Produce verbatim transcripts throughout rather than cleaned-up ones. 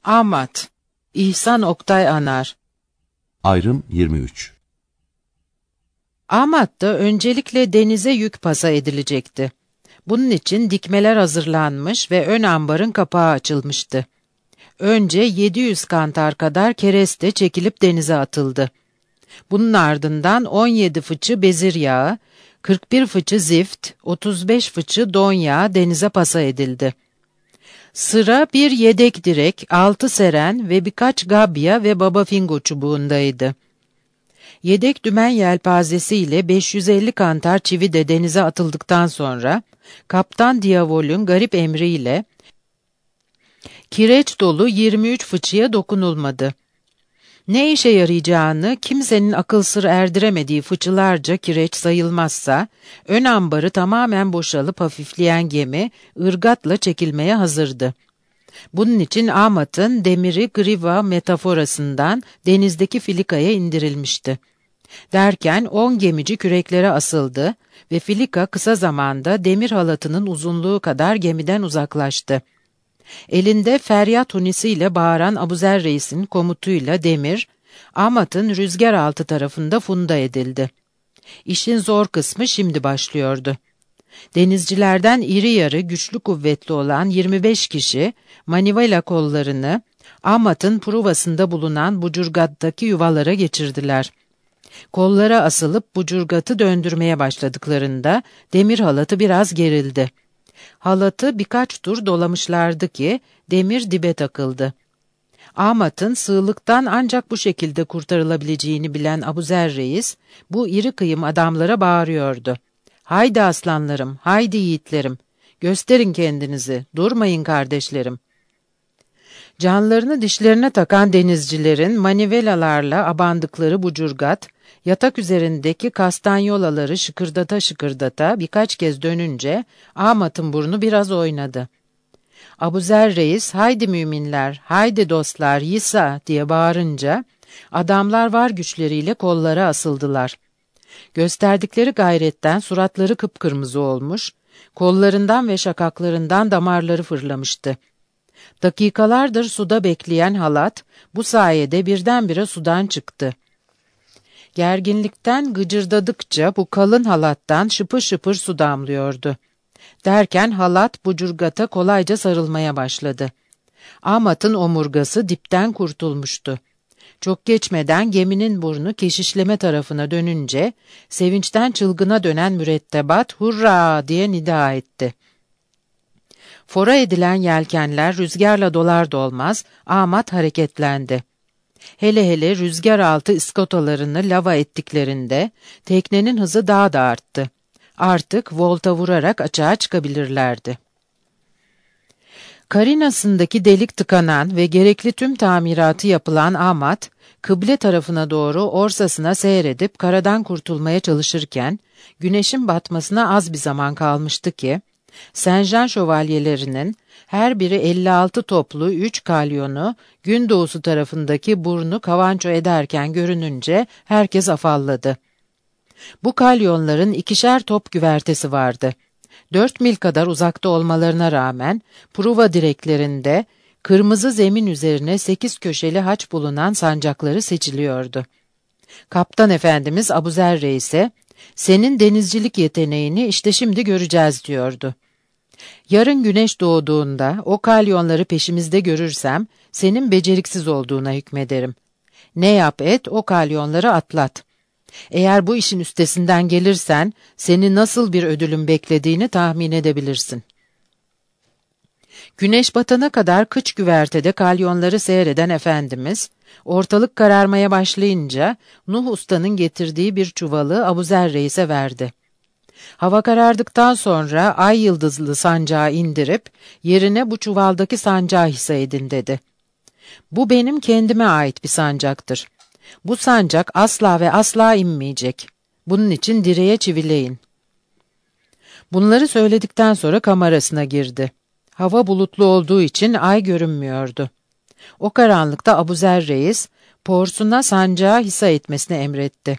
Amat, İhsan Oktay Anar. Ayrım yirmi üç. Amat'ta öncelikle denize yük pasa edilecekti. Bunun için dikmeler hazırlanmış ve ön ambarın kapağı açılmıştı. Önce yedi yüz kantar kadar kereste çekilip denize atıldı. Bunun ardından on yedi fıçı bezir yağı, kırk bir fıçı zift, otuz beş fıçı don yağı denize pasa edildi. Sıra bir yedek direk, altı seren ve birkaç gabya ve babafingo çubuğundaydı. Yedek dümen yelpazesi ile beş yüz elli kantar çivi de denize atıldıktan sonra, Kaptan Diavol'ün garip emriyle, kireç dolu yirmi üç fıçıya dokunulmadı. Ne işe yarayacağını kimsenin akıl sır erdiremediği fıçılarca kireç sayılmazsa, ön ambarı tamamen boşalıp hafifleyen gemi, ırgatla çekilmeye hazırdı. Bunun için Amat'ın demiri griva metaforasından denizdeki filikaya indirilmişti. Derken on gemici küreklere asıldı ve filika kısa zamanda demir halatının uzunluğu kadar gemiden uzaklaştı. Elinde feryat hunisiyle bağıran Abuzer Reis'in komutuyla demir, Amat'ın rüzgar altı tarafında funda edildi. İşin zor kısmı şimdi başlıyordu. Denizcilerden iri yarı güçlü kuvvetli olan yirmi beş kişi, manivela kollarını Amat'ın pruvasında bulunan bucurgattaki yuvalara geçirdiler. Kollara asılıp bucurgatı döndürmeye başladıklarında demir halatı biraz gerildi. Halatı birkaç tur dolamışlardı ki demir dibe takıldı. Amat'ın sığlıktan ancak bu şekilde kurtarılabileceğini bilen Abuzer Reis, bu iri kıyım adamlara bağırıyordu. "Haydi aslanlarım, haydi yiğitlerim, gösterin kendinizi, durmayın kardeşlerim." Canlarını dişlerine takan denizcilerin manivelalarla abandıkları bucurgat, yatak üzerindeki kastanyolaları şıkırdata şıkırdata birkaç kez dönünce Amat'ın burnu biraz oynadı. Abuzer Reis, "Haydi müminler, haydi dostlar, yisa!" diye bağırınca adamlar var güçleriyle kollara asıldılar. Gösterdikleri gayretten suratları kıpkırmızı olmuş, kollarından ve şakaklarından damarları fırlamıştı. Dakikalardır suda bekleyen halat, bu sayede birdenbire sudan çıktı. Gerginlikten gıcırdadıkça bu kalın halattan şıpır şıpır su damlıyordu. Derken halat bucurgata kolayca sarılmaya başladı. Amat'ın omurgası dipten kurtulmuştu. Çok geçmeden geminin burnu keşişleme tarafına dönünce, sevinçten çılgına dönen mürettebat "Hurra!" diye nida etti. Fora edilen yelkenler rüzgarla dolar dolmaz, Amat hareketlendi. Hele hele rüzgar altı iskotalarını lava ettiklerinde teknenin hızı daha da arttı. Artık volta vurarak açığa çıkabilirlerdi. Karinasındaki delik tıkanan ve gerekli tüm tamiratı yapılan Amat, kıble tarafına doğru orsasına seyredip karadan kurtulmaya çalışırken, güneşin batmasına az bir zaman kalmıştı ki, Saint-Jean şövalyelerinin her biri elli altı toplu üç kalyonu gündoğusu tarafındaki burnu kavanço ederken görününce herkes afalladı. Bu kalyonların ikişer top güvertesi vardı. Dört mil kadar uzakta olmalarına rağmen pruva direklerinde kırmızı zemin üzerine sekiz köşeli haç bulunan sancakları seçiliyordu. Kaptan Efendimiz Abuzer Reis'e, "Senin denizcilik yeteneğini işte şimdi göreceğiz," diyordu. "Yarın güneş doğduğunda o kalyonları peşimizde görürsem senin beceriksiz olduğuna hükmederim. Ne yap et o kalyonları atlat. Eğer bu işin üstesinden gelirsen seni nasıl bir ödülün beklediğini tahmin edebilirsin." Güneş batana kadar kıç güvertede kalyonları seyreden Efendimiz, ortalık kararmaya başlayınca Nuh Usta'nın getirdiği bir çuvalı Abuzer Reis'e verdi. Hava karardıktan sonra ay yıldızlı sancağı indirip yerine bu çuvaldaki sancağı hisse edin dedi. "Bu benim kendime ait bir sancaktır. Bu sancak asla ve asla inmeyecek. Bunun için direğe çivileyin." Bunları söyledikten sonra kamerasına girdi. Hava bulutlu olduğu için ay görünmüyordu. O karanlıkta Abuzer Reis, porsuna sancağı hissa etmesini emretti.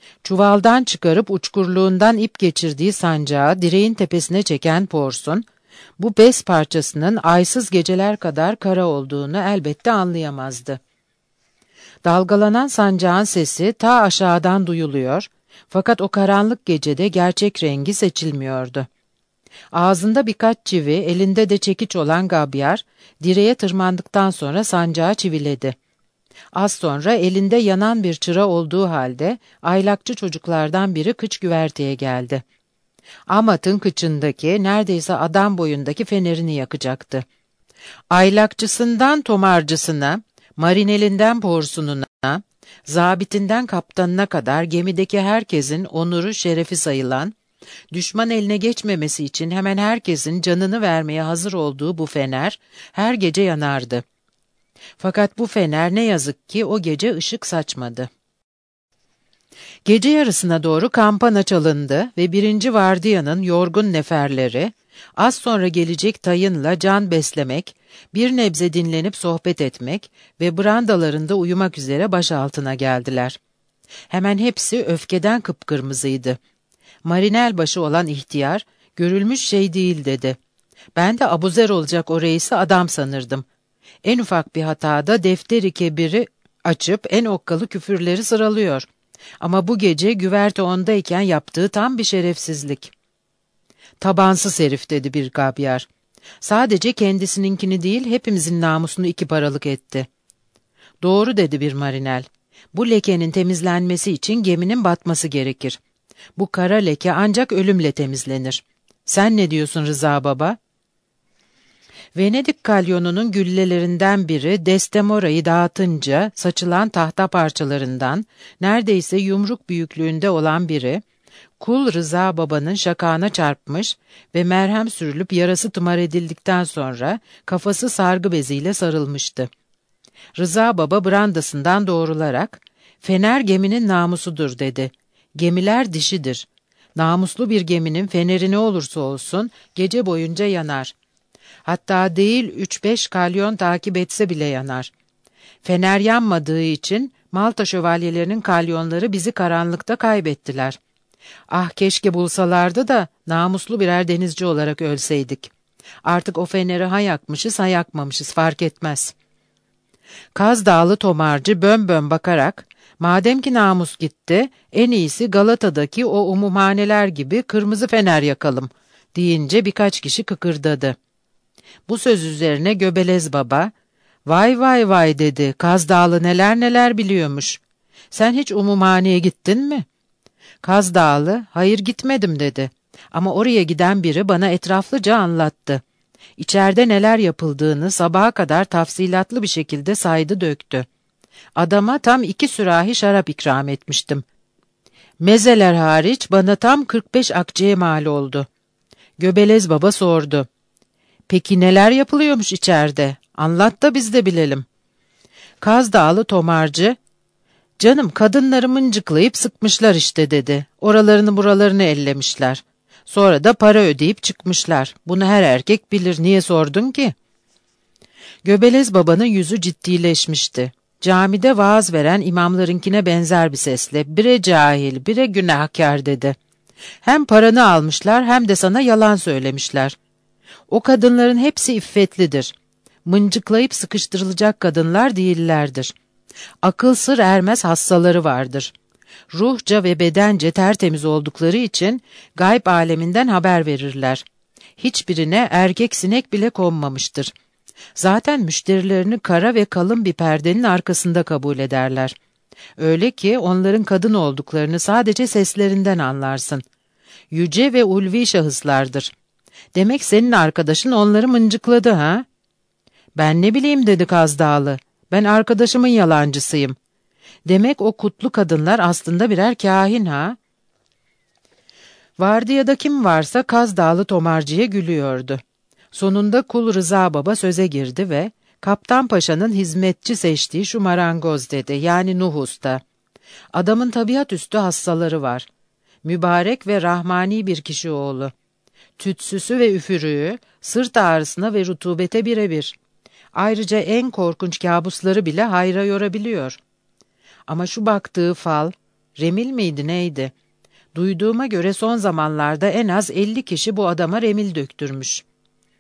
Çuvaldan çıkarıp uçkurluğundan ip geçirdiği sancağı direğin tepesine çeken porsun, Bu bez parçasının aysız geceler kadar kara olduğunu elbette anlayamazdı. Dalgalanan sancağın sesi ta aşağıdan duyuluyor, fakat o karanlık gecede gerçek rengi seçilmiyordu. Ağzında birkaç çivi, elinde de çekiç olan Gabyar, direğe tırmandıktan sonra sancağı çiviledi. Az sonra elinde yanan bir çıra olduğu halde aylakçı çocuklardan biri kıç güverteye geldi. Amat'ın kıçındaki, neredeyse adam boyundaki fenerini yakacaktı. Aylakçısından tomarcısına, marinelinden porsununa, zabitinden kaptanına kadar gemideki herkesin onuru şerefi sayılan, düşman eline geçmemesi için hemen herkesin canını vermeye hazır olduğu bu fener her gece yanardı. Fakat bu fener ne yazık ki o gece ışık saçmadı. Gece yarısına doğru kampana çalındı ve birinci vardiyanın yorgun neferleri, az sonra gelecek tayınla can beslemek, bir nebze dinlenip sohbet etmek ve brandalarında uyumak üzere başaltına geldiler. Hemen hepsi öfkeden kıpkırmızıydı. Marinelbaşı olan ihtiyar, görülmüş şey değil dedi. Ben de abuzer olacak o reisi adam sanırdım. En ufak bir hatada defteri kebiri açıp en okkalı küfürleri sıralıyor. Ama bu gece güverte ondayken yaptığı tam bir şerefsizlik. Tabansız herif dedi bir Gabyar. Sadece kendisininkini değil hepimizin namusunu iki paralık etti. Doğru dedi bir marinel. Bu lekenin temizlenmesi için geminin batması gerekir. Bu kara leke ancak ölümle temizlenir. Sen ne diyorsun Rıza Baba? Venedik kalyonunun güllelerinden biri Destemora'yı dağıtınca saçılan tahta parçalarından neredeyse yumruk büyüklüğünde olan biri, Kul Rıza Baba'nın şakağına çarpmış ve merhem sürülüp yarası tımar edildikten sonra kafası sargı beziyle sarılmıştı. Rıza Baba brandasından doğrularak, "Fener geminin namusudur," dedi. "Gemiler dişidir. Namuslu bir geminin feneri ne olursa olsun gece boyunca yanar. Hatta değil üç beş kalyon takip etse bile yanar. Fener yanmadığı için Malta şövalyelerinin kalyonları bizi karanlıkta kaybettiler. Ah keşke bulsalardı da namuslu birer denizci olarak ölseydik. Artık o feneri ha yakmışız ha yakmamışız fark etmez." Kaz Dağlı tomarcı bön bön bakarak, "Madem ki namus gitti, en iyisi Galata'daki o umumhaneler gibi kırmızı fener yakalım," deyince birkaç kişi kıkırdadı. Bu söz üzerine Göbelez Baba, "Vay vay vay," dedi, "Kaz Dağlı neler neler biliyormuş. Sen hiç umumhaneye gittin mi?" Kaz Dağlı, "Hayır gitmedim," dedi. "Ama oraya giden biri bana etraflıca anlattı. İçeride neler yapıldığını sabaha kadar tafsilatlı bir şekilde saydı döktü. Adama tam iki sürahi şarap ikram etmiştim. Mezeler hariç bana tam kırk beş akçeye mal oldu." Göbelez Baba sordu. "Peki neler yapılıyormuş içeride? Anlat da biz de bilelim." Kaz Dağlı tomarcı, "Canım kadınları mıncıklayıp sıkmışlar işte," dedi. "Oralarını buralarını ellemişler. Sonra da para ödeyip çıkmışlar. Bunu her erkek bilir. Niye sordun ki?" Göbelez Baba'nın yüzü ciddileşmişti. Camide vaaz veren imamlarınkine benzer bir sesle, "Bire cahil, bire günahkar," dedi. "Hem paranı almışlar hem de sana yalan söylemişler. O kadınların hepsi iffetlidir. Mıncıklayıp sıkıştırılacak kadınlar değillerdir. Akıl sır ermez hassaları vardır. Ruhça ve bedence tertemiz oldukları için gayb aleminden haber verirler. Hiçbirine erkek sinek bile konmamıştır. Zaten müşterilerini kara ve kalın bir perdenin arkasında kabul ederler. Öyle ki onların kadın olduklarını sadece seslerinden anlarsın. Yüce ve ulvi şahıslardır. Demek senin arkadaşın onları mıncıkladı ha?" "Ben ne bileyim," dedi Kaz Dağlı. "Ben arkadaşımın yalancısıyım. Demek o kutlu kadınlar aslında birer kâhin ha?" Vardiyada kim varsa Kaz Dağlı tomarcıya gülüyordu. Sonunda Kul Rıza Baba söze girdi ve "Kaptan Paşa'nın hizmetçi seçtiği şu marangoz," dedi, "yani Nuh Usta. Adamın tabiat üstü hassaları var. Mübarek ve rahmani bir kişi oğlu. Tütsüsü ve üfürüğü, sırt ağrısına ve rutubete birebir. Ayrıca en korkunç kabusları bile hayra yorabiliyor. Ama şu baktığı fal, remil miydi neydi? Duyduğuma göre son zamanlarda en az elli kişi bu adama remil döktürmüş.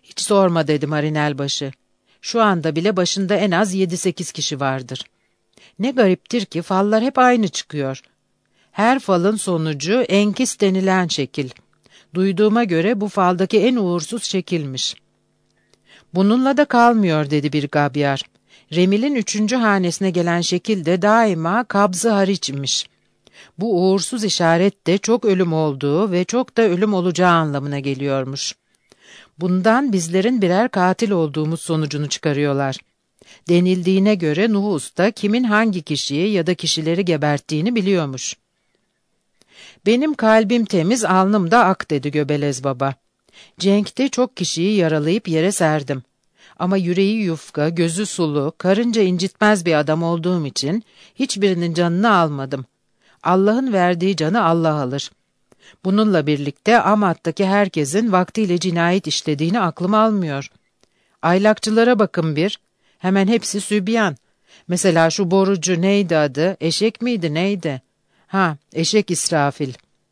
Hiç sorma dedi Marinelbaşı. Şu anda bile başında en az yedi sekiz kişi vardır. Ne gariptir ki fallar hep aynı çıkıyor. Her falın sonucu enkis denilen şekil. Duyduğuma göre bu faldaki en uğursuz şekilmiş. Bununla da kalmıyor dedi bir gabyar. Remil'in üçüncü hanesine gelen şekil de daima kabzı hariçmiş. Bu uğursuz işaret de çok ölüm olduğu ve çok da ölüm olacağı anlamına geliyormuş. Bundan bizlerin birer katil olduğumuz sonucunu çıkarıyorlar. Denildiğine göre Nuh Usta kimin hangi kişiyi ya da kişileri geberttiğini biliyormuş. Benim kalbim temiz, alnım da ak dedi Göbelez Baba. Cenk'te çok kişiyi yaralayıp yere serdim. Ama yüreği yufka, gözü sulu, karınca incitmez bir adam olduğum için hiçbirinin canını almadım. Allah'ın verdiği canı Allah alır. Bununla birlikte Amat'taki herkesin vaktiyle cinayet işlediğini aklım almıyor. Aylakçılara bakın bir, hemen hepsi sübyan. Mesela şu borucu neydi adı, eşek miydi neydi? Ha, eşek İsrafil.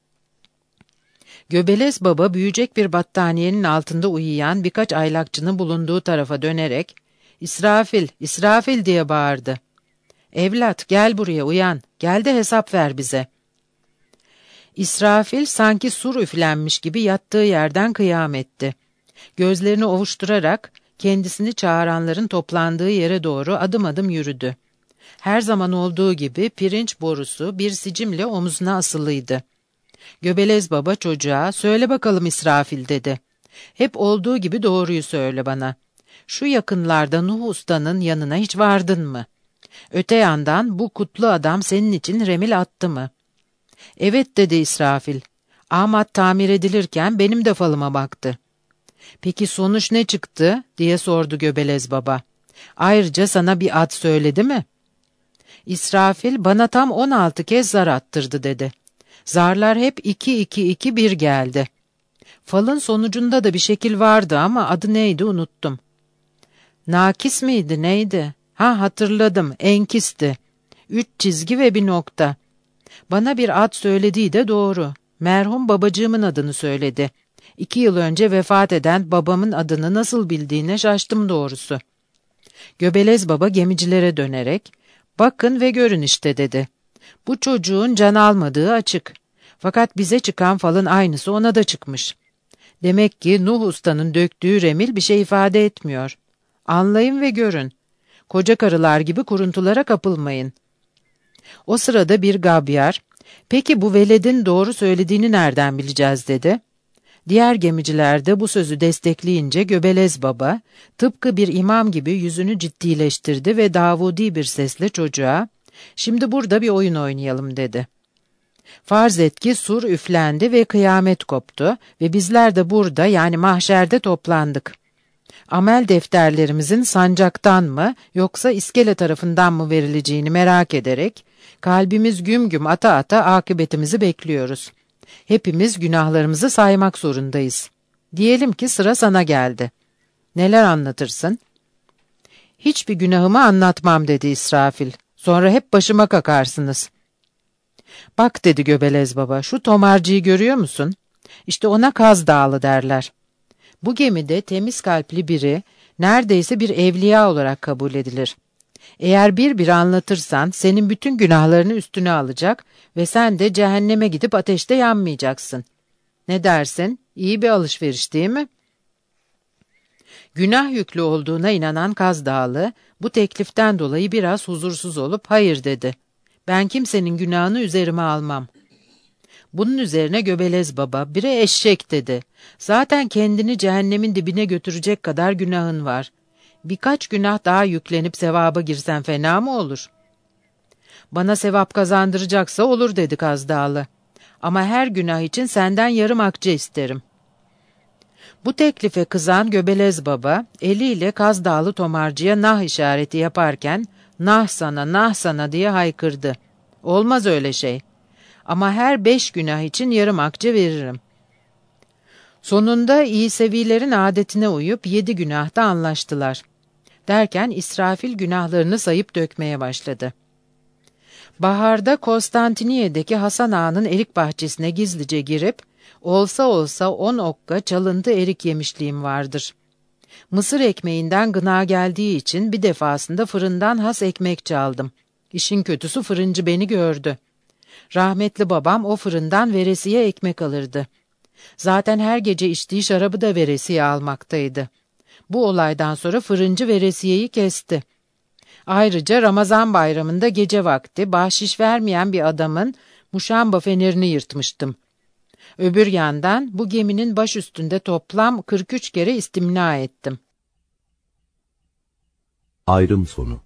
Göbelez Baba büyüyecek bir battaniyenin altında uyuyan birkaç aylakçının bulunduğu tarafa dönerek, "İsrafil, İsrafil" diye bağırdı. "Evlat, gel buraya, uyan, gel de hesap ver bize." İsrafil sanki sur üflenmiş gibi yattığı yerden kıyam etti. Gözlerini ovuşturarak kendisini çağıranların toplandığı yere doğru adım adım yürüdü. Her zaman olduğu gibi pirinç borusu bir sicimle omuzuna asılıydı. Göbelez Baba çocuğa, "Söyle bakalım İsrafil" dedi. "Hep olduğu gibi doğruyu söyle bana. Şu yakınlarda Nuh Usta'nın yanına hiç vardın mı? Öte yandan bu kutlu adam senin için remil attı mı?" "Evet" dedi İsrafil. "Amat tamir edilirken benim de falıma baktı." "Peki sonuç ne çıktı?" diye sordu Göbelez Baba. "Ayrıca sana bir ad söyledi mi?" İsrafil, "Bana tam on altı kez zar attırdı" dedi. "Zarlar hep iki iki iki bir geldi. Falın sonucunda da bir şekil vardı ama adı neydi unuttum." "Nakis miydi neydi? Ha, hatırladım, enkisti. Üç çizgi ve bir nokta. Bana bir ad söylediği de doğru. Merhum babacığımın adını söyledi. İki yıl önce vefat eden babamın adını nasıl bildiğine şaştım doğrusu." Göbelez Baba gemicilere dönerek, "Bakın ve görün işte" dedi. "Bu çocuğun can almadığı açık. Fakat bize çıkan falın aynısı ona da çıkmış. Demek ki Nuh Usta'nın döktüğü remil bir şey ifade etmiyor. Anlayın ve görün. Koca karılar gibi kuruntulara kapılmayın." O sırada bir gabyar, "Peki bu veledin doğru söylediğini nereden bileceğiz?" dedi. Diğer gemiciler de bu sözü destekleyince Göbelez Baba, tıpkı bir imam gibi yüzünü ciddileştirdi ve Davudi bir sesle çocuğa, "Şimdi burada bir oyun oynayalım" dedi. "Farz et ki sur üflendi ve kıyamet koptu ve bizler de burada yani mahşerde toplandık. Amel defterlerimizin sancaktan mı yoksa iskele tarafından mı verileceğini merak ederek kalbimiz güm güm ata ata akıbetimizi bekliyoruz. Hepimiz günahlarımızı saymak zorundayız. Diyelim ki sıra sana geldi. Neler anlatırsın?" "Hiçbir günahımı anlatmam" dedi İsrafil. "Sonra hep başıma kakarsınız." "Bak" dedi Göbelez Baba, "şu tomarcıyı görüyor musun? İşte ona Kaz Dağlı derler. Bu gemide temiz kalpli biri neredeyse bir evliya olarak kabul edilir. Eğer bir bir anlatırsan senin bütün günahlarını üstüne alacak ve sen de cehenneme gidip ateşte yanmayacaksın. Ne dersin? İyi bir alışveriş değil mi?" Günah yüklü olduğuna inanan Kaz Dağlı bu tekliften dolayı biraz huzursuz olup hayır dedi. "Ben kimsenin günahını üzerime almam." Bunun üzerine Göbelez Baba, "Bire eşek" dedi. "Zaten kendini cehennemin dibine götürecek kadar günahın var. Birkaç günah daha yüklenip sevaba girsen fena mı olur?" "Bana sevap kazandıracaksa olur" dedi Kaz Dağlı. "Ama her günah için senden yarım akçe isterim." Bu teklife kızan Göbelez Baba, eliyle Kaz Dağlı tomarcıya nah işareti yaparken, "Nah sana, nah sana" diye haykırdı. "Olmaz öyle şey. Ama her beş günah için yarım akçe veririm." Sonunda İsevilerin adetine uyup yedi günahta anlaştılar. Derken İsrafil günahlarını sayıp dökmeye başladı. Baharda Konstantiniye'deki Hasan Ağa'nın erik bahçesine gizlice girip, olsa olsa on okka çalıntı erik yemişliğim vardır. Mısır ekmeğinden gına geldiği için bir defasında fırından has ekmek çaldım. İşin kötüsü fırıncı beni gördü. Rahmetli babam o fırından veresiye ekmek alırdı. Zaten her gece içtiği şarabı da veresiye almaktaydı. Bu olaydan sonra fırıncı veresiyeyi kesti. Ayrıca Ramazan bayramında gece vakti bahşiş vermeyen bir adamın muşamba fenerini yırtmıştım. Öbür yandan bu geminin baş üstünde toplam kırk üç kere istimna ettim. Ayrım sonu.